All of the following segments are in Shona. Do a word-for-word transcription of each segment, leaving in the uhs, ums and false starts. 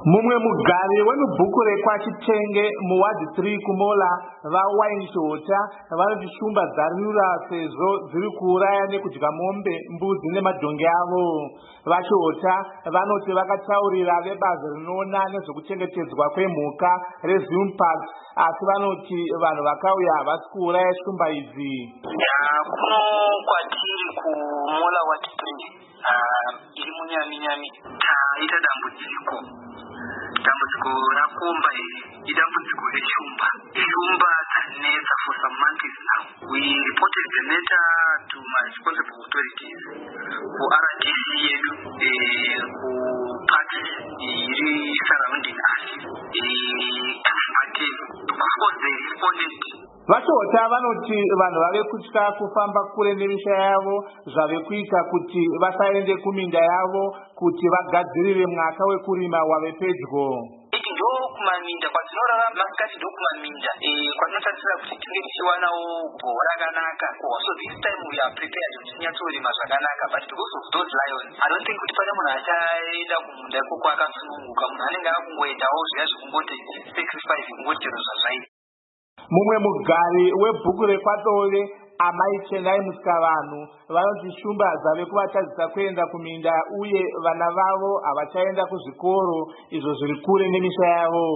Mumwe mugari wemubhuku rekwachitenge muwadhi three kumola vawainishota vanoti shumba dzarura sezvo dziri kuuraya nekudya mombe, mbudzi nemadhongi avo. Vachota vanoti vakataurira vebazi rinoona nezvekuchengetedzwa kwemhuka reZimpark, asi vanoti vanhu vakauya havasi kuuraya shumba idzi. Kuno kwatiri kumola wadhi three iri munyami nyami taita dambudziko. Dambudziko rakomba iri idambudziko reshumba. Shumba dzanetsa for some months now. We reported the matter to my responsible authorities ku R D C yedu ku parts iri surrounding us. Of course they responded. Vachota vanoti vanhu vave kutya kufamba kure nemisha yavo zvave kuita kuti vasaende kuminda yavo kuti vagadzirire mwaka wekurima wave pedyo. Ndo kumaminda kwatinorara masikati ndo kumaminda kwatinotarisira kuti tinge tichiwanawo gohwo rakanaka. So this time we are prepared kuti tinyatsorima zvakanaka, but because of those lions I don't think kuti pane munhu achaenda kumunda ikoko akasununguka. Munhu anenge akungoendawo zviya zvekungoti sacrifice kungoti chero zvazvaita. Mumwe mugari webhuku rekwadove Amai Chenai Musikavanhu vanoti shumba zvave kuvatadzisa kuenda kuminda uye vana vavo havachaenda kuzvikoro izvo zviri kure nemisha yavo.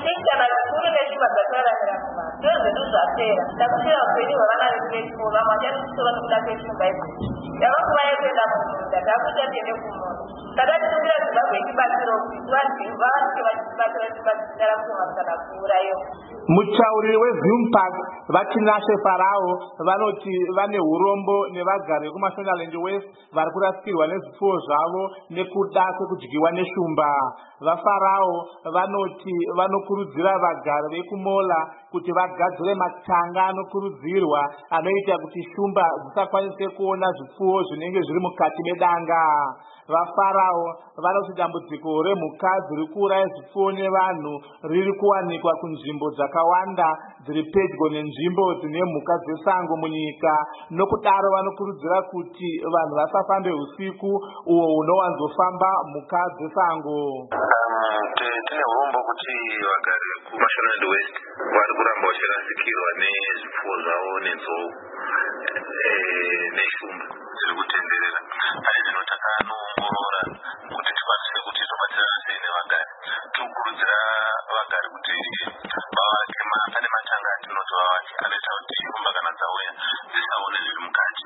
Muchauriri weZimpark vatinashe Farao vanoti vane hurombo nevagari vekuMashonaland West vari kurasikirwa nezvipfuwo zvavo nekuda kwekudyiwa neshumba. VaFarao vanoti vanokurudzira vagari vekumola kuti vagadzire matanga anokurudzirwa anoita kuti shumba dzisakwanise kuona zvipfuwo zvinenge zviri mukati medanga. VaFarao vanoti dambudziko remhuka dziri kuuraya zvipfuwo nevanhu riri kuwanikwa kunzvimbo dzakawanda dziri pedyo nenzvimbo dzine mhuka dzesango munyika. Nokudaro vanokurudzira kuti vanhu vasafambe usiku uwo hunowanzofamba mhuka dzesango. Tine urombo kuti vagari kuMashonaland West vari kuramba vachirasikirwa nezvipfuwo zvavo nenzou neshumba dziri kutenderera. Pane zvino takanoongorora kuti tikwanise kuti tobatsirana sei nevagari. Tinokurudzira vagari kuti vavake pane matanga atinoti vavake anoita kuti shumba kana dzauya dzisaone zviri mukati.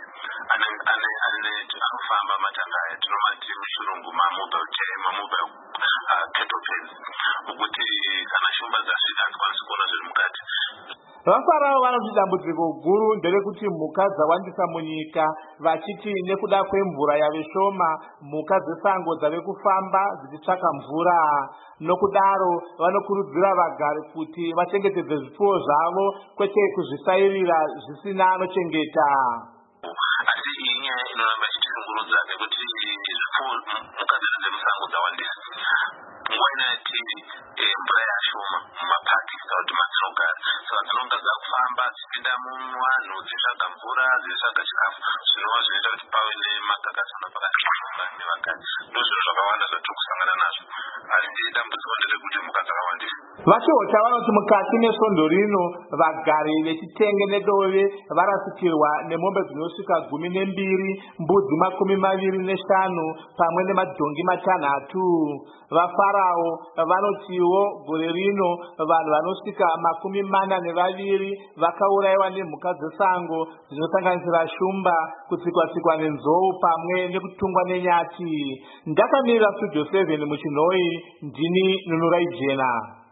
Anofamba matanga aya tinomati muchirungu mamobile mamobile cattle pens, ukuthi kana shumba dzasvika hadzikwanisi kuona zviri mukati. VaFarao vanoti dambudziko guru nderekuti mhuka dzawandisa munyika, vachiti nekuda kwemvura yave shoma mhuka dzesango dzave kufamba dzichitsvaka mvura. Nokudaro vanokurudzira vagari kuti vachengetedze zvipfuwo zvavo kwete kuzvisairira zvisina anochengeta. Asi iyi nyaya inoramba ichitishungurudza nekuti zvipfuwo mhuka dzedu dzemusango dzawandisa. Nguva inoti mvura yashoma mumapaki kana kuti madzinogara, saka dzinonga dzakufamba dzichipinda muvanhu dzitsvaga mvura dzitsvaga chikafu, zvinova zvinoita kuti pave nemagakazana pakati peshumba nevagari. Ndozvinhu zvakawanda zvatiri kusangana nazvo, asi dambudziko nderekuti mhuka dzakawandisa. Vachota vanoti mukati mesvondo rino vagari vechitenge nedove varasikirwa nemombe dzinosvika gumi nembiri, mbudzi makumi maviri neshanu pamwe nemadhongi matanhatu. VaFarao vanotiwo gore rino vanhu vanosvika makumi mana nevaviri vakaurayiwa nemhuka dzesango dzinosanganisira shumba, kutsikwa-tsikwa nenzou pamwe nekutungwa nenyati. Ndakamirira Studio seven muchinhoi, ndini Nunurai Jena.